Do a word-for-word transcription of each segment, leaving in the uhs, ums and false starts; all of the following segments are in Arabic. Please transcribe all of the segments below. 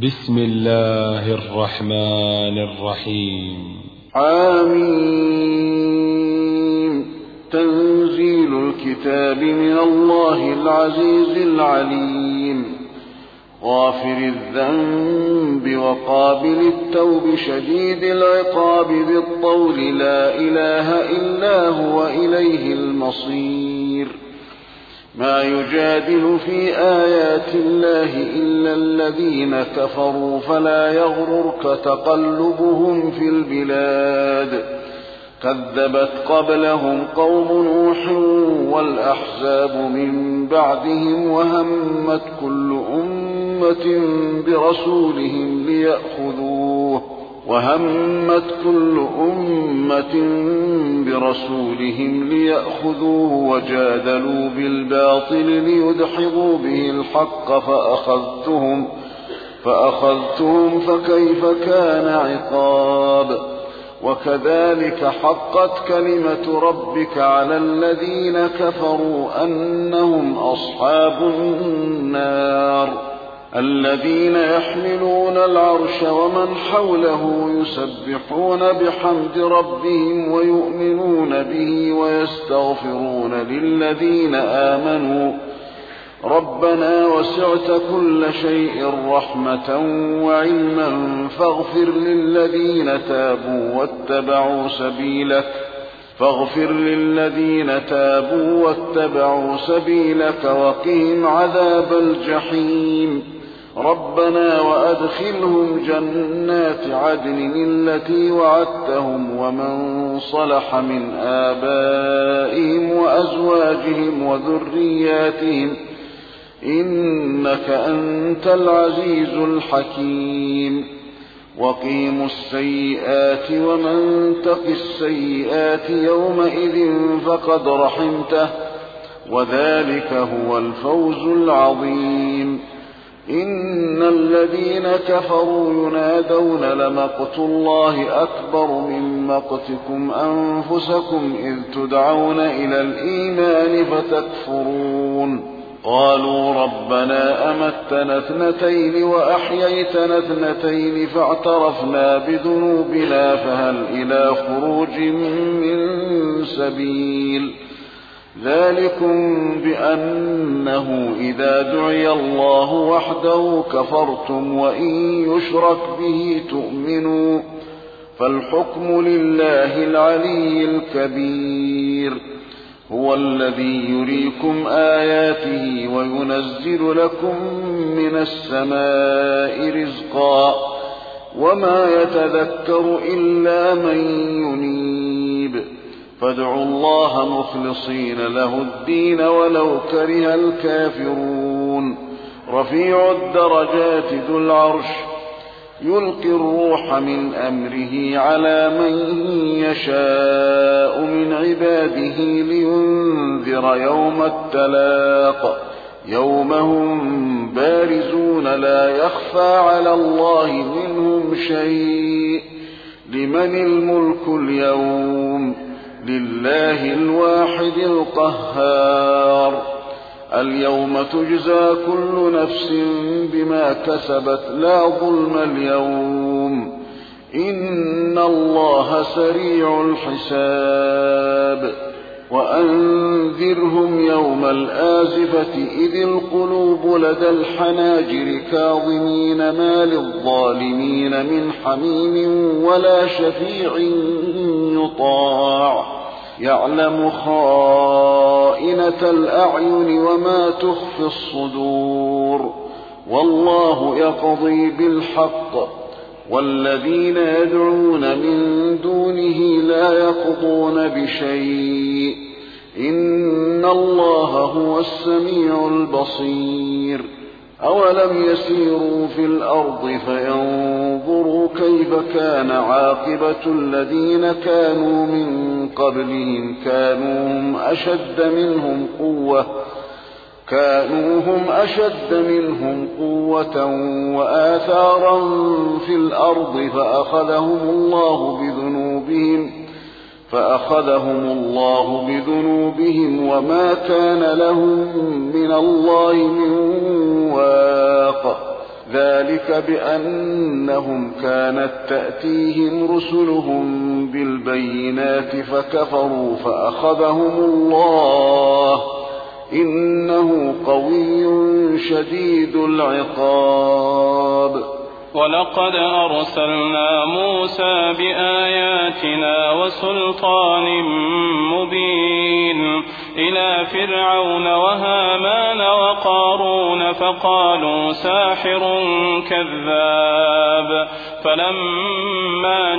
بسم الله الرحمن الرحيم. حميم. تنزيل الكتاب من الله العزيز العليم، غافر الذنب وقابل التوب شديد العقاب بالطول، لا إله إلا هو إليه المصير. ما يجادل في آيات الله إلا الذين كفروا، فلا يغررك تقلبهم في البلاد. كذبت قبلهم قوم نوح والأحزاب من بعدهم، وهمت كل أمة برسولهم ليأخذوه وهمت كل أمة برسولهم ليأخذوه وجادلوا بالباطل ليدحضوا به الحق فأخذتهم فأخذتهم فكيف كان عقاب. وكذلك حقت كلمة ربك على الذين كفروا أنهم أصحاب النار. الذين يحملون العرش ومن حوله يسبحون بحمد ربهم ويؤمنون به ويستغفرون للذين آمنوا ربنا وسعت كل شيء رحمة وعلما فاغفر للذين تابوا واتبعوا سبيلك فاغفر للذين تابوا واتبعوا سبيلك وقهم عذاب الجحيم. ربنا وأدخلهم جنات عدن التي وعدتهم ومن صلح من آبائهم وأزواجهم وذرياتهم إنك أنت العزيز الحكيم. وقيموا السيئات ومن تق السيئات يومئذ فقد رحمته وذلك هو الفوز العظيم. إن الذين كفروا ينادون لمقت الله أكبر من مقتكم أنفسكم إذ تدعون إلى الإيمان فتكفرون. قالوا ربنا أمتنا اثنتين وأحييتنا اثنتين فاعترفنا بذنوبنا فهل إلى خروج من سبيل. ذلكم بأنه إذا دعي الله وحده كفرتم وإن يشرك به تؤمنوا فالحكم لله العلي الكبير. هو الذي يريكم آياته وينزل لكم من السماء رزقا وما يتذكر إلا من ينيب. فادعوا الله مخلصين له الدين ولو كره الكافرون. رفيع الدرجات ذو العرش يلقي الروح من أمره على من يشاء من عباده لينذر يوم التلاق يوم هم بارزون لا يخفى على الله منهم شيء. لمن الملك اليوم؟ لله الواحد القهار. اليوم تجزى كل نفس بما كسبت لا ظلم اليوم إن الله سريع الحساب. وأنذرهم يوم الآزفة إذ القلوب لدى الحناجر كاظمين ما للظالمين من حميم ولا شفيع يطاع. يعلم خائنة الأعين وما تخفي الصدور والله يقضي بالحق والذين يدعون من دونه لا يقضون بشيء إن الله هو السميع البصير. أولم يسيروا في الأرض فينظروا كيف كان عاقبة الذين كانوا من قبلهم كانوا هم أشد منهم قوة كانوا هم أشد منهم قوة وآثارا في الأرض فأخذهم الله بذنوبهم فأخذهم الله بذنوبهم وما كان لهم من الله من واق. ذلك بأنهم كانت تأتيهم رسلهم بالبينات فكفروا فأخذهم الله إنه قوي شديد العقاب. ولقد أرسلنا موسى بآياتنا وسلطان مبين إلى فرعون وهامان وقارون فقالوا ساحر كذاب، فلما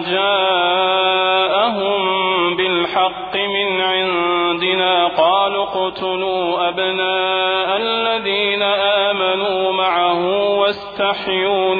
جاءهم بالحق من عندنا قالوا اقتلوا أبناء الذين آمنوا معه واستحيوا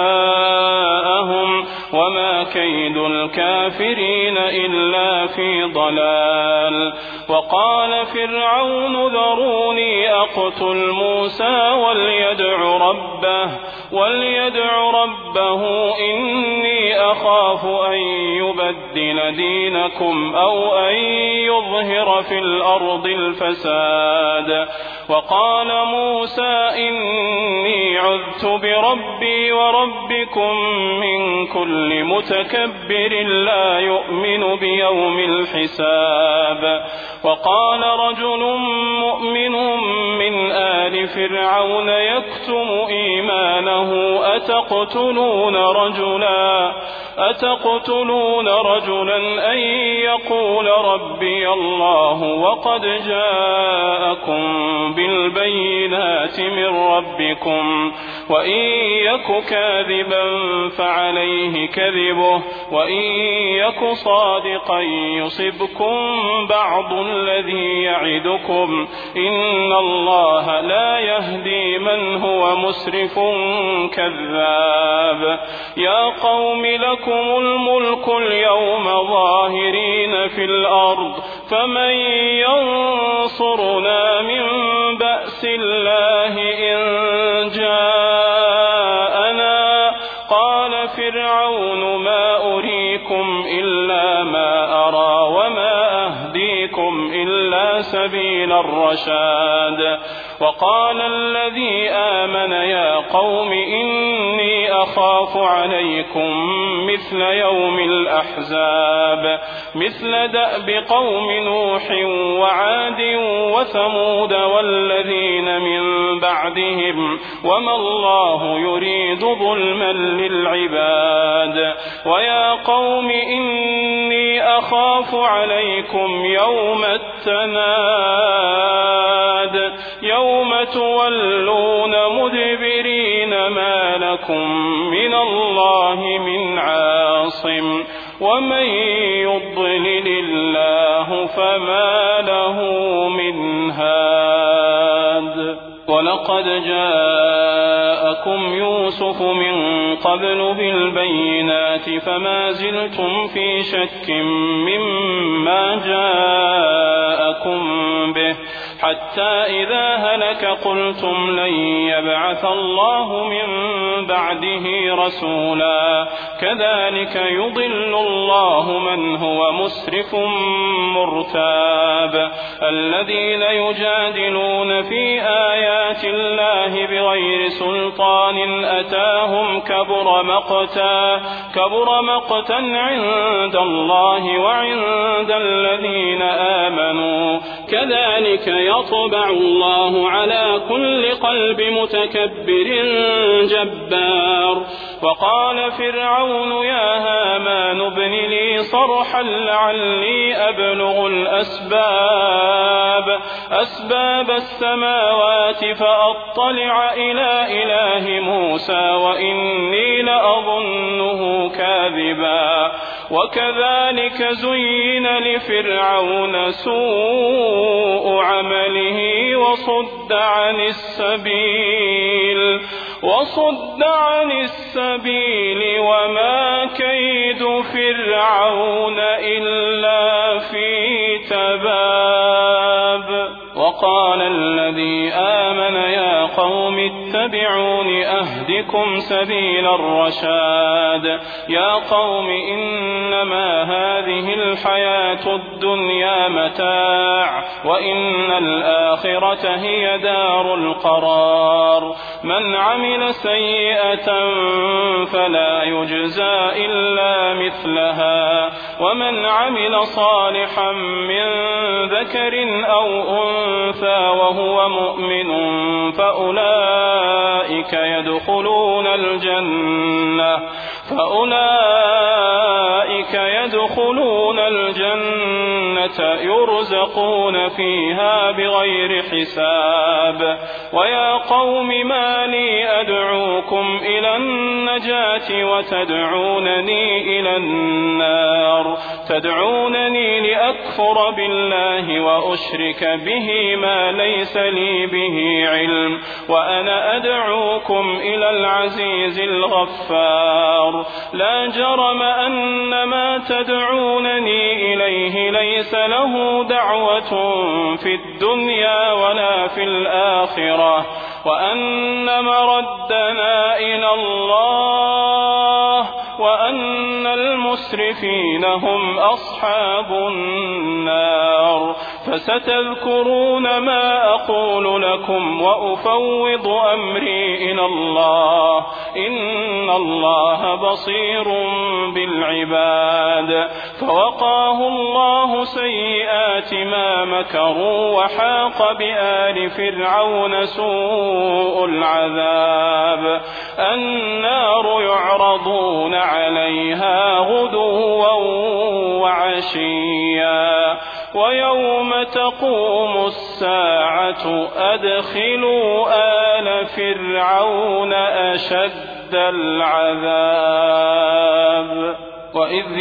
نساءهم وما كيد الكافرين إلا في ضلال. وقال فرعون ذروني أقتل موسى وليدع ربه وليدع ربه إني أخاف أن يبدل دينكم أو أن يظهر في الأرض الفساد. وقال موسى إني عذت بربي وربكم من كل متكبر لا يؤمن بيوم الحساب. وقال رجل مؤمن من آل فرعون يكتم إيمانه أتقتلون رجلا أتقتلون رجلا أن يقول ربي الله وقد جاءكم بالبينات من ربكم وإن يك كاذبا فعليه كذبه وإن يك صادقا يصبكم بعض الذي يعدكم إن الله لا يهدي من هو مسرف كذاب. يا قوم لكم الملك اليوم ظاهرين في الأرض فمن ينصرنا من بأس الله إن جاءنا. قال فرعون ما أريكم إلا ما أرى وما أهديكم إلا سبيل الرشاد. وقال الذي آمن يا قوم إني أخاف عليكم مثل يوم الأحزاب مثل دأب قوم نوح وعاد وثمود والذين من بعدهم وما الله يريد ظلما للعباد. ويا قوم إني أخاف عليكم يوم التناد يوم تولون مدبرين ما لكم من الله من عاصم ومن يضلل الله فما له من هاد. ولقد جاءكم يوسف من قبل بالبينات فما زلتم في شك مما جاءكم به حتى إذا هلك قلتم لن يبعث الله من بعده رسولا كذلك يضل الله من هو مسرف مرتاب. الذين يجادلون في آيات الله بغير سلطان أتاهم كبر مقتا كبر مقتا عند الله وعند الذين آمنوا كذلك يطبع الله على كل قلب متكبر جبار. وقال فرعون يا هامان ابن لي صرحا لعلي أبلغ الأسباب أسباب السماوات فأطلع إلى إله موسى وإني لأظنه كاذبا. وكذلك زين لفرعون سوء عمله وصد عن السبيل وصد عن السبيل وما كيد فرعون إلا في تباب. وقال الذي آمن يا قوم اتبعون أهدكم سبيل الرشاد. يا قوم إنما هذه الحياة الدنيا متاع وإن الآخرة هي دار القرار. من عمل سيئة فلا يجزى إلا مثلها ومن عمل صالحا من ذكر أو أنثى وهو مؤمن فأولئك يدخلون الجنة فأولئك يدخلون الجنة يرزقون فيها بغير حساب. ويا قوم ما لي أدعوكم إلى النجاة وتدعونني إلى النار تدعونني لأكفر بالله وأشرك به ما ليس لي به علم وأنا أدعوكم إلى العزيز الغفار. لا جرم أن ما تدعونني إليه ليس له دعوة في الدنيا ولا في الآخرة وأن مردنا إلى الله وأن المسرفين هم أصحاب النار. فستذكرون ما أقول لكم وأفوض أمري إلى الله إن الله بصير بالعباد. فوقاه الله سيئات ما مكروا وحاق بآل فرعون سوء العذاب. النار يعرضون عليها غدوا وعشيا ويوم تقوم الساعة أدخلوا آل فرعون أشد العذاب. وإذ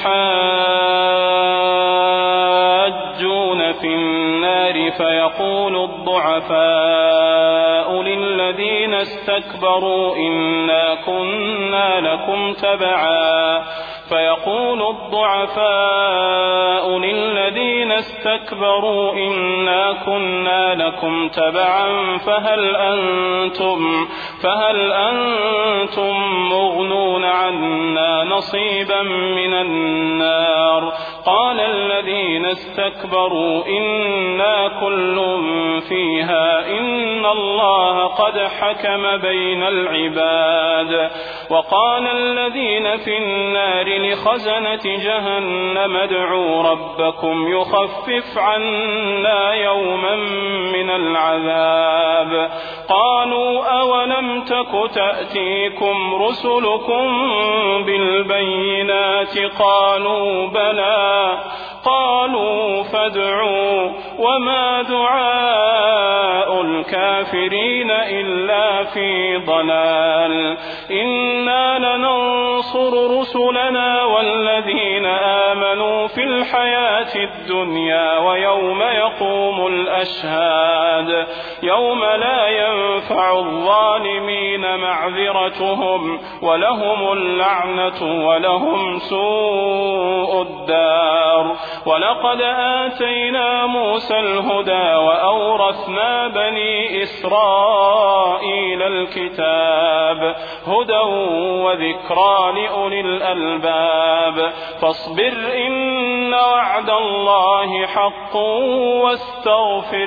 يتحاجون في النار فيقول الضعفاء للذين استكبروا إنا كنا لكم تبعا فيقول الضعفاء للذين استكبروا إنا كنا لكم تبعا فهل أنتم فهل أنتم مغنون عنا نصيبا من النار. قال الذين استكبروا إنا كل فيها إن الله قد حكم بين العباد. وقال الذين في النار لخزنة جهنم ادعوا ربكم يخفف عنا يوما من العذاب. قالوا أولم تك تأتيكم رسلكم بالبينات قالوا بلى قالوا فادعوا وما دعاء الكافرين إلا في ضلال. إنا لننصر رسلنا والذين آمنوا في الحياة الدنيا ويوم يقوم الأشهاد يوم لا ينفع الظالمين معذرتهم ولهم اللعنة ولهم سوء الدار. ولقد آتينا موسى الهدى وأورثنا بني إسرائيل الكتاب هدى وذكرى لأولي الألباب. فاصبر إن وعد الله حق واستغفر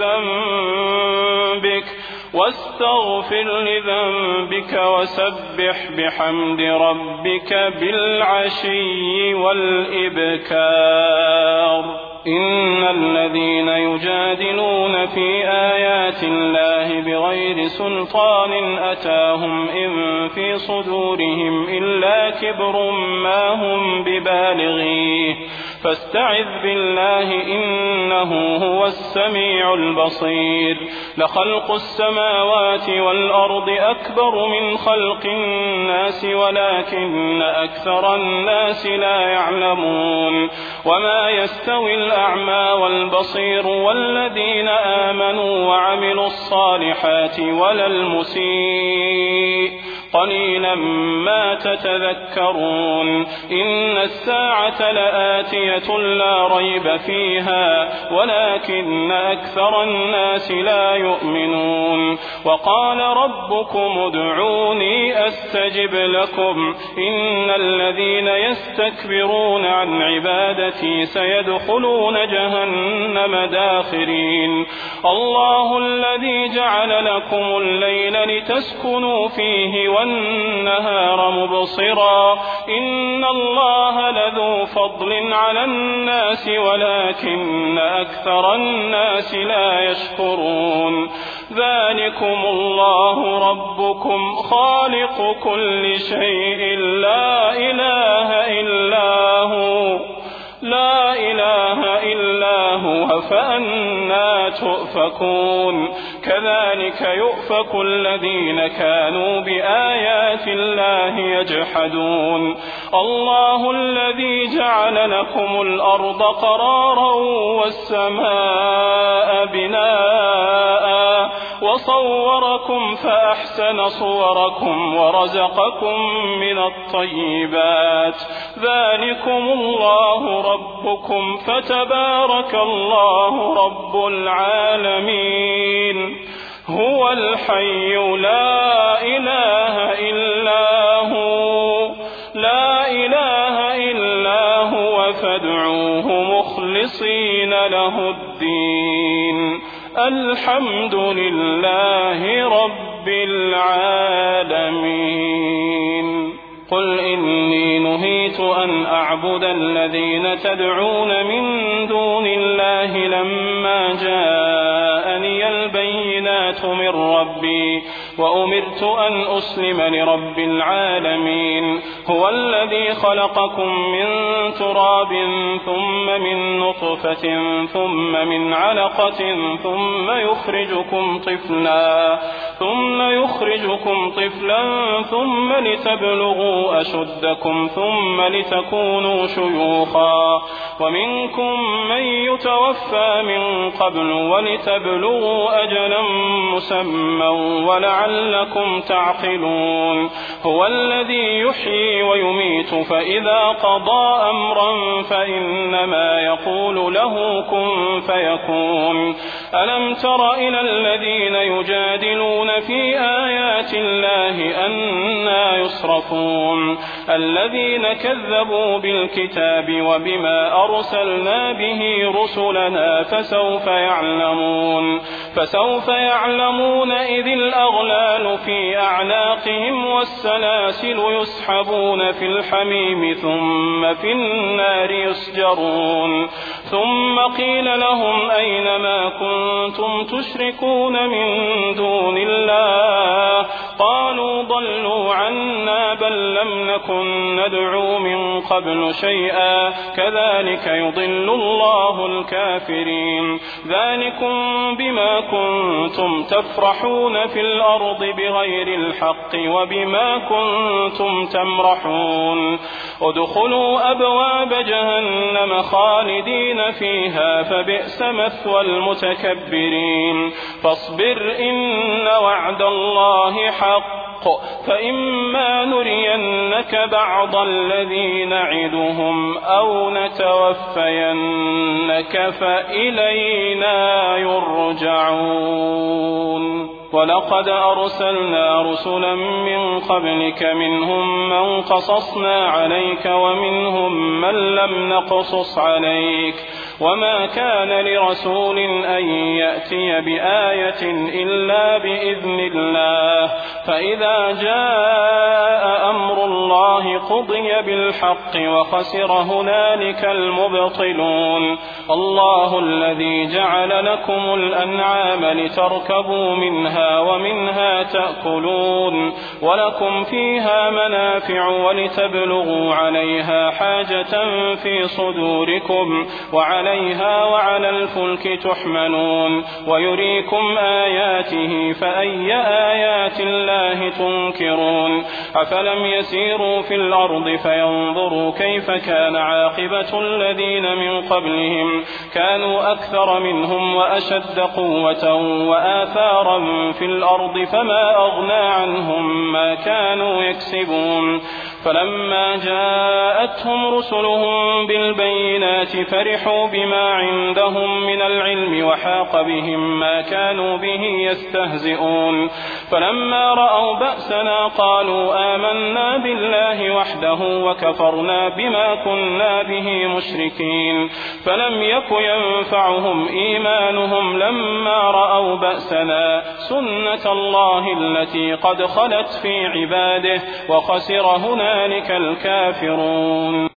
لذنبك واستغفر لذنبك وسبح بحمد ربك بالعشي والإبكار. إن الذين يجادلون في آيات الله بغير سلطان أتاهم إن في صدورهم إلا كبر ما هم ببالغيه فاستعذ بالله إنه هو السميع البصير. لخلق السماوات والأرض أكبر من خلق الناس ولكن أكثر الناس لا يعلمون. وما يستوي الأعمى والبصير والذين آمنوا وعملوا الصالحات ولا المسيء قليلا ما تتذكرون إن الساعة لآتية لا ريب فيها ولكن أكثر الناس لا يؤمنون وقال ربكم ادعوني أستجب لكم إن الذين يستكبرون عن عبادتي سيدخلون جهنم داخرين الله الذي جعل لكم الليل لتسكنوا فيه والنهار مبصرا إن الله لذو فضل على الناس ولكن أكثر الناس لا يشكرون ذلكم الله ربكم خالق كل شيء لا إله إلا هو لا إله إلا هو فأنى تؤفكون كذلك يؤفك الذين كانوا بآيات الله يجحدون الله الذي جعل لكم الأرض قرارا والسماء بناء وصوركم فأحسن صوركم ورزقكم من الطيبات ذلكم الله ربكم فتبارك الله رب العالمين هو الحي لا إله إلا هو لا إله إلا هو فادعوه مخلصين له الدين الحمد لله رب العالمين قل إني نهيت أن أعبد الذين تدعون من دون الله لما جاءني البينات من ربي وأمرت أن أسلم لرب العالمين هو الذي خلقكم من تراب ثم من نطفة ثم من علقة ثم يخرجكم طفلا ثم يخرجكم طفلا ثم لتبلغوا أشدكم ثم لتكونوا شيوخا ومنكم من يتوفى من قبل ولتبلغوا أجلا مسمى ولعلكم تعقلون هو الذي يحيي ويميت فإذا قضى أمرا فإنما يقول له كن فيكون ألم تر إلى الذين يجادلون في آيات الله أنى يصرفون الذين كذبوا بالكتاب وبما أرسلنا به رسلنا فسوف يعلمون فسوف يعلمون إذ الأغلال في أعناقهم والسلاسل يسحبون في الحميم ثم في النار يسجرون ثم قيل لهم أين ما كنتم تشركون من دون الله قالوا ضلوا عنا بل لم نكن ندعو من قبل شيئا كذلك يضل الله الكافرين ذلكم بما كنتم تفرحون في الأرض بغير الحق وبما كنتم تمرحون ادخلوا أبواب جهنم خالدين فيها فبئس مثوى المتكبرين فاصبر إن وعد الله حق فإما نرينك بعض الذي نعدهم أو نتوفينك فإلينا يرجعون ولقد أرسلنا رسلا من قبلك منهم من قصصنا عليك ومنهم من لم نقصص عليك وما كان لرسول أن يأتي بآية إلا بإذن الله فإذا جاء أمر الله قضي بالحق وخسر هنالك المبطلون الله الذي جعل لكم الأنعام لتركبوا منها ومنها تأكلون ولكم فيها منافع ولتبلغوا عليها حاجة في صدوركم وعليها وعلى الفلك تحملون ويريكم آياته فأي آيات الله تنكرون أفلم يسيروا في الأرض الأرض فينظروا كيف كان عاقبة الذين من قبلهم كانوا أكثر منهم وأشد قوة وآثارا في الأرض فما أغنى عنهم ما كانوا يكسبون فلما جاءتهم رسلهم بالبينات فرحوا بما عندهم من العلم وحاق بهم ما كانوا به يستهزئون فلما رأوا بأسنا قالوا آمنا بالله وحده وكفرنا بما كنا به مشركين فلم يك ينفعهم إيمانهم لما رأوا بأسنا سنة الله التي قد خلت في عباده وخسر هنالك الكافرون.